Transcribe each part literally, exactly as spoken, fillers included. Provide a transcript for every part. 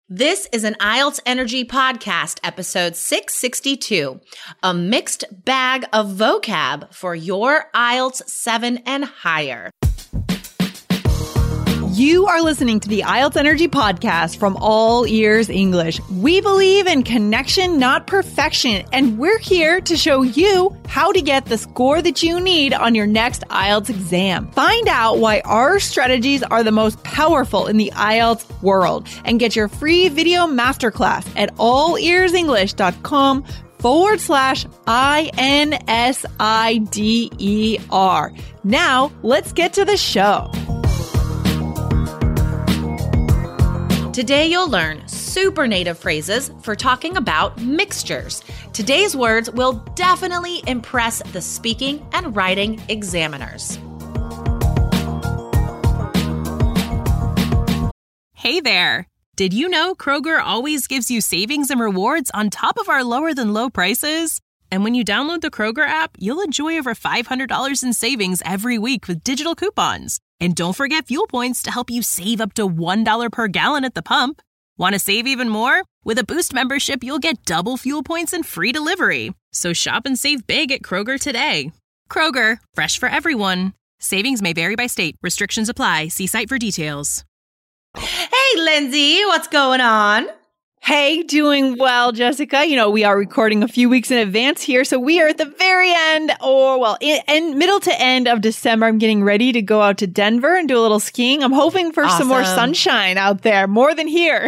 This is an I E L T S Energy Podcast, episode six sixty-two, a mixed bag of vocab for your I E L T S seven and higher. You are listening to the I E L T S Energy Podcast from All Ears English. We believe in connection, not perfection, and we're here to show you how to get the score that you need on your next I E L T S exam. Find out why our strategies are the most powerful in the I E L T S world and get your free video masterclass at allearsenglish.com forward slash I N S I D E R. Now, let's get to the show. Today you'll learn super native phrases for talking about mixtures. Today's words will definitely impress the speaking and writing examiners. Hey there! Did you know Kroger always gives you savings and rewards on top of our lower than low prices? And when you download the Kroger app, you'll enjoy over five hundred dollars in savings every week with digital coupons. And don't forget fuel points to help you save up to one dollar per gallon at the pump. Want to save even more? With a Boost membership, you'll get double fuel points and free delivery. So shop and save big at Kroger today. Kroger, fresh for everyone. Savings may vary by state. Restrictions apply. See site for details. Hey, Lindsay, what's going on? Hey, doing well, Jessica. You know, we are recording a few weeks in advance here, so we are at the very end, or well, in, in middle to end of December. I'm getting ready to go out to Denver and do a little skiing. I'm hoping for Awesome. some more sunshine out there, more than here.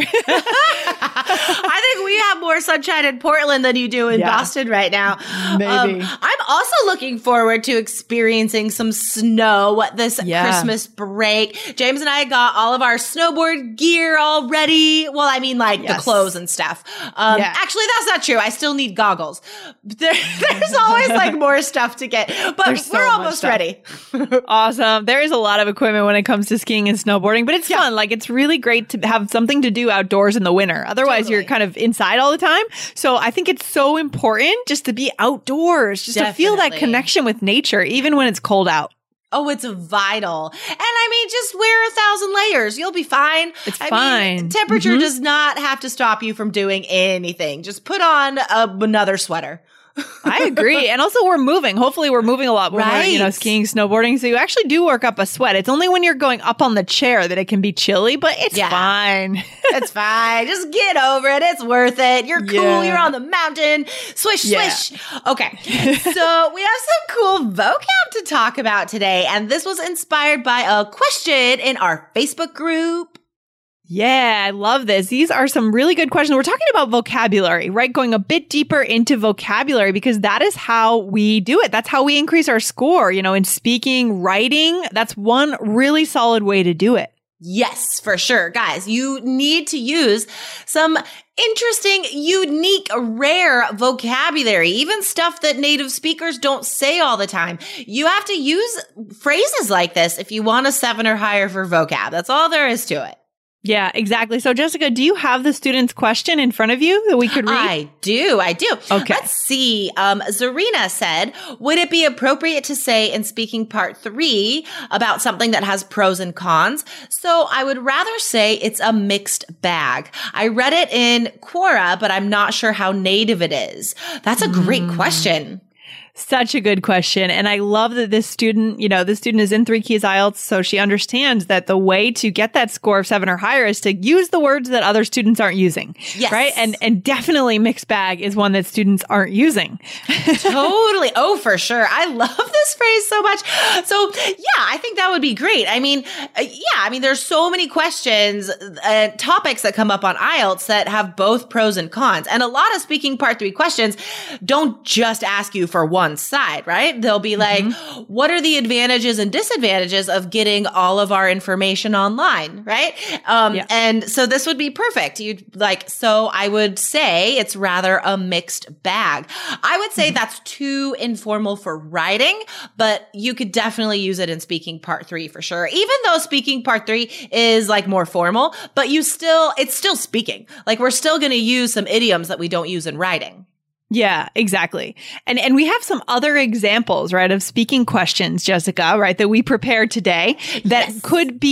I think we have more sunshine in Portland than you do in Yeah. Boston right now. Maybe. Um, I'm also looking forward to experiencing some snow this Yeah. Christmas break. James and I got all of our snowboard gear all ready. Well, I mean, like Yes. the clothes and stuff. Um, Yeah. Actually, that's not true. I still need goggles. There, there's always like more stuff to get, but There's so we're much almost stuff. ready. Awesome. There is a lot of equipment when it comes to skiing and snowboarding, but it's fun. Like, it's really great to have something to do outdoors in the winter. Otherwise, you're Totally. kind of inside all the time. So I think it's so important just to be outdoors, just to feel that Definitely. connection with nature, even when it's cold out. Oh, it's vital. And I mean, just wear a thousand layers. You'll be fine. It's I fine. Mean, temperature Mhm. does not have to stop you from doing anything. Just put on a, another sweater. I agree. And also we're moving. Hopefully we're moving a lot when we're, you know, Right. skiing, snowboarding. So you actually do work up a sweat. It's only when you're going up on the chair that it can be chilly, but it's Yeah. fine. It's fine. Just get over it. It's worth it. You're cool. Yeah. You're on the mountain. Swish, Yeah. swish. Okay. So we have some cool vocab to talk about today. And this was inspired by a question in our Facebook group. Yeah, I love this. These are some really good questions. We're talking about vocabulary, right? Going a bit deeper into vocabulary because that is how we do it. That's how we increase our score, you know, in speaking, writing. That's one really solid way to do it. Yes, for sure. Guys, you need to use some interesting, unique, rare vocabulary, even stuff that native speakers don't say all the time. You have to use phrases like this if you want a seven or higher for vocab. That's all there is to it. Yeah, exactly. So Jessica, do you have the student's question in front of you that we could read? I do. I do. Okay. Let's see. Um, Zarina said, would it be appropriate to say in speaking part three about something that has pros and cons? So I would rather say it's a mixed bag. I read it in Quora, but I'm not sure how native it is. That's a great Mm. question. Such a good question. And I love that this student, you know, this student is in Three Keys I E L T S, so she understands that the way to get that score of seven or higher is to use the words that other students aren't using. Yes. Right? And and definitely mixed bag is one that students aren't using. Totally. Oh, for sure. I love this phrase so much. So yeah, I think that would be great. I mean, uh, yeah, I mean, there's so many questions, uh, topics that come up on I E L T S that have both pros and cons. And a lot of speaking part three questions don't just ask you for one side, right? They'll be like, mm-hmm. what are the advantages and disadvantages of getting all of our information online, right? Um, Yeah. And so this would be perfect. You'd like, so I would say it's rather a mixed bag. I would say that's too informal for writing, but you could definitely use it in speaking part three for sure. Even though speaking part three is like more formal, but you still, it's still speaking. Like we're still going to use some idioms that we don't use in writing. Yeah, exactly. And and we have some other examples, right, of speaking questions, Jessica, right, that we prepared today that Yes. could be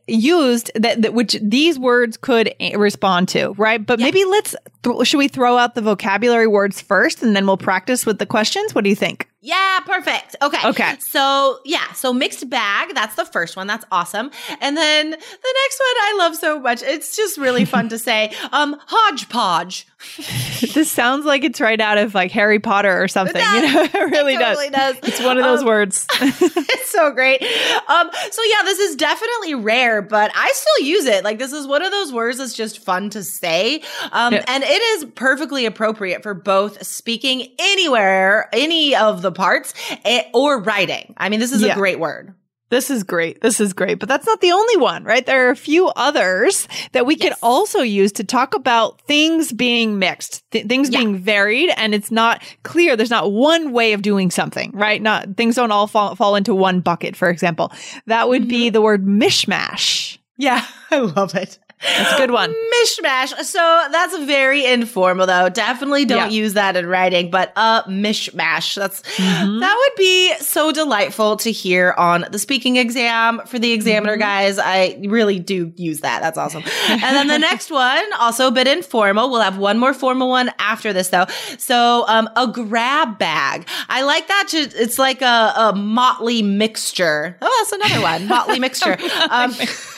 used that, that which these words could a- respond to, right? But Yeah. maybe let's, th- should we throw out the vocabulary words first and then we'll practice with the questions? What do you think? Yeah, perfect. Okay. Okay. So, yeah. So, mixed bag. That's the first one. That's awesome. And then the next one I love so much. It's just really fun to say. Um, hodgepodge. This sounds like it's right out of like Harry Potter or something. does. You know, it really It totally does. It's one of those Um, words. It's so great. Um, so yeah, this is definitely rare, but I still use it. Like this is one of those words that's just fun to say. Um, Yeah. and it is perfectly appropriate for both speaking anywhere, any of the parts, eh, or writing. I mean, this is Yeah. a great word. This is great. This is great. But that's not the only one, right? There are a few others that we could Yes. also use to talk about things being mixed, th- things Yeah. being varied, and it's not clear. There's not one way of doing something, right? Not things don't all fall, fall into one bucket, for example. That would be the word mishmash. Yeah, I love it. That's a good one. Mishmash. So that's very informal though. Definitely don't Yeah. use that in writing, but a mishmash. That's, that would be so delightful to hear on the speaking exam for the examiner guys. I really do use that. That's awesome. And then the next one, also a bit informal. We'll have one more formal one after this though. So, um, a grab bag. I like that. To, it's like a, a motley mixture. Oh, that's another one. Motley mixture. Um,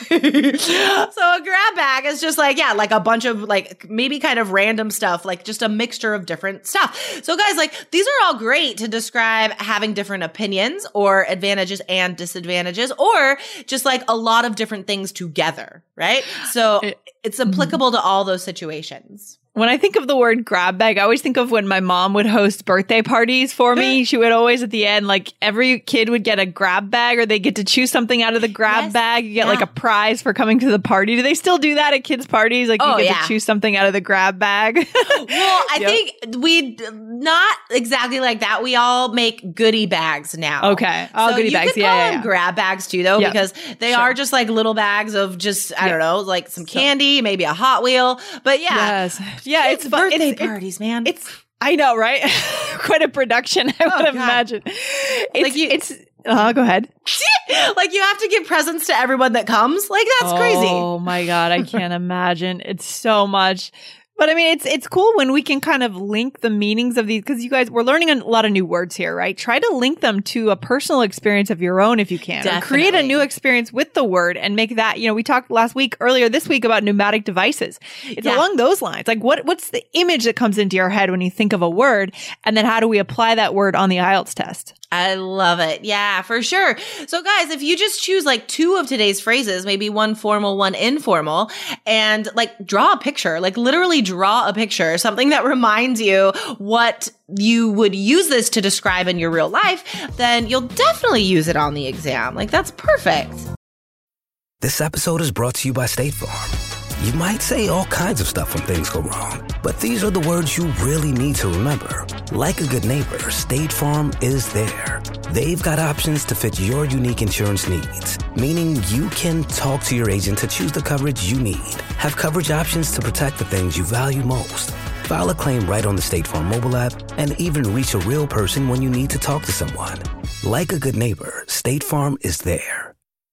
so a grab bag is just like, yeah, like a bunch of like maybe kind of random stuff, like just a mixture of different stuff. So guys, like these are all great to describe having different opinions or advantages and disadvantages, or just like a lot of different things together, right? So it's applicable to all those situations. When I think of the word grab bag, I always think of when my mom would host birthday parties for me. She would always at the end, like every kid would get a grab bag, or they get to choose something out of the grab Yes. bag. You get like Yeah. a prize for coming to the party. Do they still do that at kids' parties? Like Oh, you get yeah. to choose something out of the grab bag? Well, I Yep. think we not exactly like that. We all make goodie bags now. Okay. Oh, so goodie you bags. could Yeah, call yeah, them yeah. grab bags too, though, Yep. because they Sure. are just like little bags of just I Yeah. don't know, like some candy, maybe a Hot Wheel. But yeah, Yes. Yeah, Kids' it's fun. birthday It's- parties, man. It's, I know, right? Quite a production, I would Oh, God. imagine. It's, Like you- it's, uh, go ahead. like you have to give presents to everyone that comes. Like that's crazy. Oh my God. I can't imagine. It's so much. But I mean, it's it's cool when we can kind of link the meanings of these, because you guys, we're learning a lot of new words here, right? Try to link them to a personal experience of your own if you can. Or create a Definitely. new experience with the word and make that, you know, we talked last week, earlier this week about pneumatic devices. It's Yeah. along those lines. Like what what's the image that comes into your head when you think of a word? And then how do we apply that word on the I E L T S test? I love it. Yeah, for sure. So guys, if you just choose like two of today's phrases, maybe one formal, one informal, and like draw a picture, like literally draw a picture, something that reminds you what you would use this to describe in your real life, then you'll definitely use it on the exam. Like that's perfect. This episode is brought to you by State Farm. You might say all kinds of stuff when things go wrong, but these are the words you really need to remember. Like a good neighbor, State Farm is there. They've got options to fit your unique insurance needs, meaning you can talk to your agent to choose the coverage you need, have coverage options to protect the things you value most, file a claim right on the State Farm mobile app, and even reach a real person when you need to talk to someone. Like a good neighbor, State Farm is there.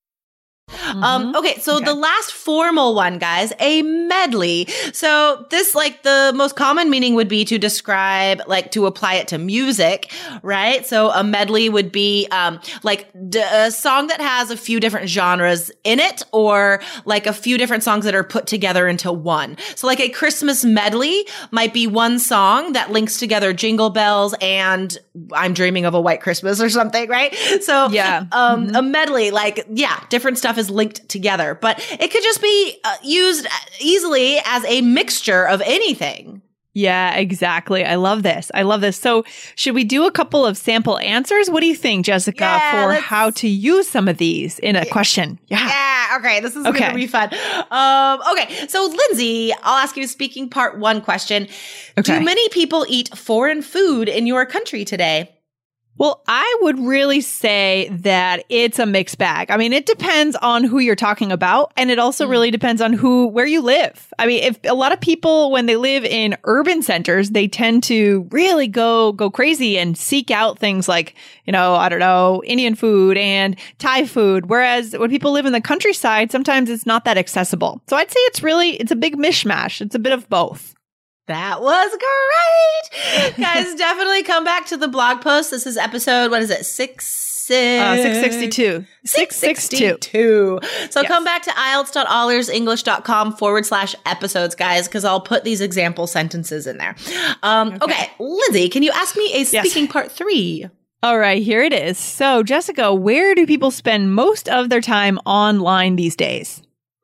Um, okay, so the last formal one, guys, a medley. So this, like, the most common meaning would be to describe, like, to apply it to music, right? So a medley would be, um, like d- a song that has a few different genres in it, or like a few different songs that are put together into one. So like a Christmas medley might be one song that links together Jingle Bells and I'm Dreaming of a White Christmas or something, right? So, Yeah. um, Mm-hmm. a medley, like, yeah, different stuff is linked together, but it could just be uh, used easily as a mixture of anything. Yeah, exactly. I love this. I love this. So should we do a couple of sample answers? What do you think, Jessica, Yeah, for let's- how to use some of these in a question? Yeah. Yeah, okay, this is Okay. going to be fun. Um, okay, so Lindsay, I'll ask you a speaking part one question. Okay. Do many people eat foreign food in your country today? Well, I would really say that it's a mixed bag. I mean, it depends on who you're talking about. And it also mm. really depends on who, where you live. I mean, if a lot of people, when they live in urban centers, they tend to really go, go crazy and seek out things like, you know, I don't know, Indian food and Thai food. Whereas when people live in the countryside, sometimes it's not that accessible. So I'd say it's really, it's a big mishmash. It's a bit of both. That was great. Guys, definitely come back to the blog post. This is episode, what is it? Six, six, uh, six sixty-two. six sixty-two. So yes. Come back to I E L T S dot all ears english dot com forward slash episodes, guys, because I'll put these example sentences in there. Um, okay. okay, Lindsay, can you ask me a speaking yes. part three? All right, here it is. So, Jessica, where do people spend most of their time online these days?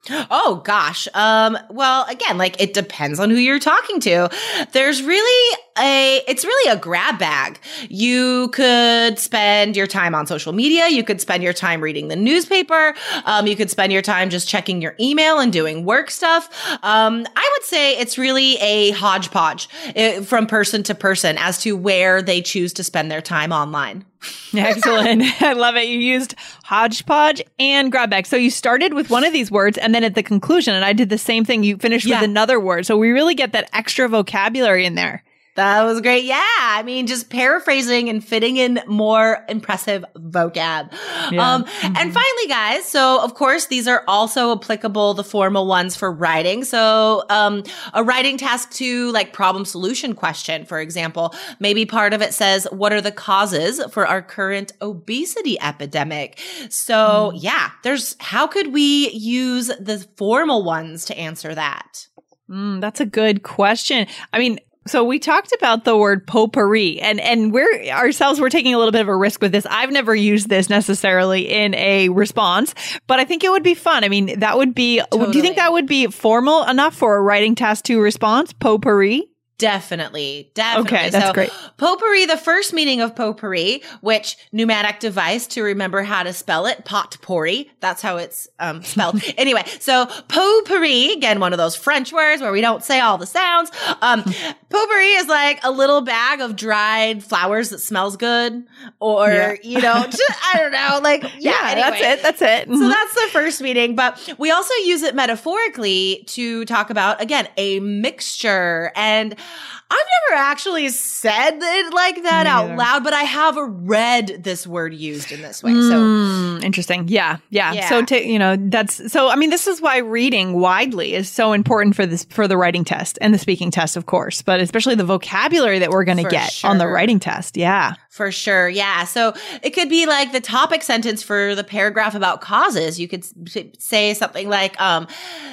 Oh gosh. Um, well, again, like it depends on who you're talking to. There's really a, it's really a grab bag. You could spend your time on social media. You could spend your time reading the newspaper. Um, you could spend your time just checking your email and doing work stuff. Um, I would say it's really a hodgepodge uh, from person to person as to where they choose to spend their time online. Excellent. I love it. You used hodgepodge and grab bag. So you started with one of these words and then at the conclusion, and I did the same thing, you finished yeah. with another word. So we really get that extra vocabulary in there. That was great. Yeah. I mean, just paraphrasing and fitting in more impressive vocab. Yeah. Um, mm-hmm. And finally, guys, so of course, these are also applicable, the formal ones for writing. So, um, a writing task to like problem solution question, for example, maybe part of it says, what are the causes for our current obesity epidemic? So mm. yeah, there's, how could we use the formal ones to answer that? Mm, that's a good question. I mean, so we talked about the word potpourri, and, and we're ourselves, we're taking a little bit of a risk with this. I've never used this necessarily in a response, but I think it would be fun. I mean, that would be, totally. Do you think that would be formal enough for a writing task to response? Potpourri? Definitely. Definitely. Okay, that's so, great. Potpourri, the first meaning of potpourri, which pneumatic device to remember how to spell it, potpourri. That's how it's um, spelled. Anyway, so potpourri, again, one of those French words where we don't say all the sounds. Um, potpourri is like a little bag of dried flowers that smells good, or, yeah. you know, just, I don't know, like, yeah, yeah anyway. that's it. That's it. Mm-hmm. So that's the first meaning. But we also use it metaphorically to talk about, again, a mixture. And I've never actually said it like that out loud, but I have read this word used in this way. Mm, so interesting. Yeah, yeah. Yeah. So to, you know, that's, so, I mean, this is why reading widely is so important for this, for the writing test and the speaking test, of course, but especially the vocabulary that we're going to get sure. on the writing test. Yeah. For sure. Yeah. So it could be like the topic sentence for the paragraph about causes. You could say something like, um,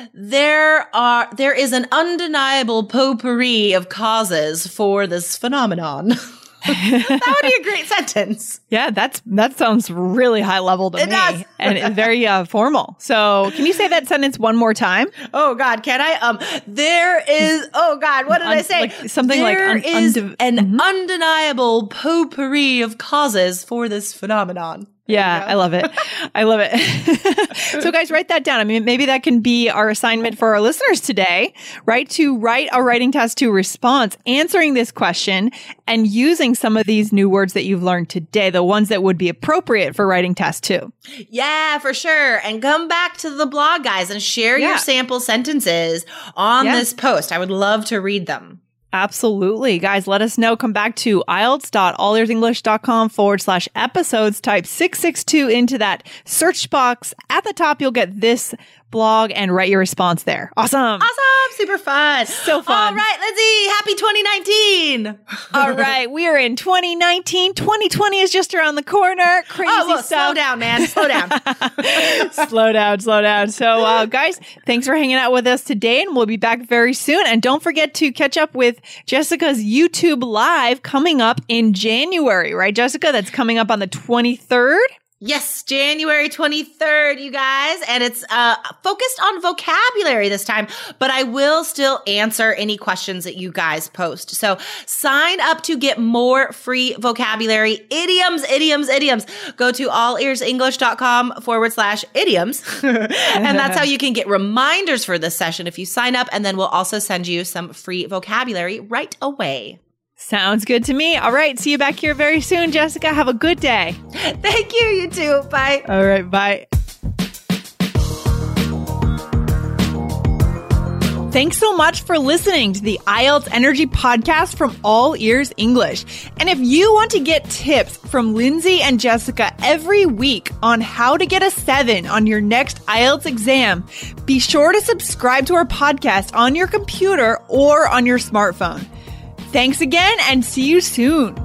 there are, there is an undeniable potpourri of causes for this phenomenon. That would be a great sentence. Yeah, that's that sounds really high level to it me does. and very uh, formal. So, can you say that sentence one more time? Oh God, can I? Um, there is. Oh God, what did un- I say? Like something there like un- is unde- an mm-hmm. undeniable potpourri of causes for this phenomenon. Yeah, I love it. I love it. So guys, write that down. I mean, maybe that can be our assignment for our listeners today, right? To write a writing task to response, answering this question and using some of these new words that you've learned today, the ones that would be appropriate for writing test two. Yeah, for sure. And come back to the blog, guys, and share yeah. your sample sentences on yeah. this post. I would love to read them. Absolutely. Guys, let us know. Come back to I E L T S dot all ears english dot com forward slash episodes. Type six six two into that search box. At the top, you'll get this blog and write your response there. Awesome. Awesome. Super fun. So fun. All right, Lindsay. Happy twenty nineteen. All right. We are in twenty nineteen. twenty twenty is just around the corner. Crazy oh, well, stuff. Slow down, man. Slow down. slow down. Slow down. So, uh, guys, thanks for hanging out with us today, and we'll be back very soon. And don't forget to catch up with Jessica's YouTube Live coming up in January, right, Jessica? That's coming up on the twenty-third. Yes, January twenty-third, you guys. And it's uh focused on vocabulary this time, but I will still answer any questions that you guys post. So sign up to get more free vocabulary, idioms, idioms, idioms. Go to all ears english dot com forward slash idioms. And that's how you can get reminders for this session if you sign up. And then we'll also send you some free vocabulary right away. Sounds good to me. All right. See you back here very soon, Jessica. Have a good day. Thank you. You too. Bye. All right. Bye. Thanks so much for listening to the I E L T S Energy Podcast from All Ears English. And if you want to get tips from Lindsay and Jessica every week on how to get a seven on your next I E L T S exam, be sure to subscribe to our podcast on your computer or on your smartphone. Thanks again and see you soon.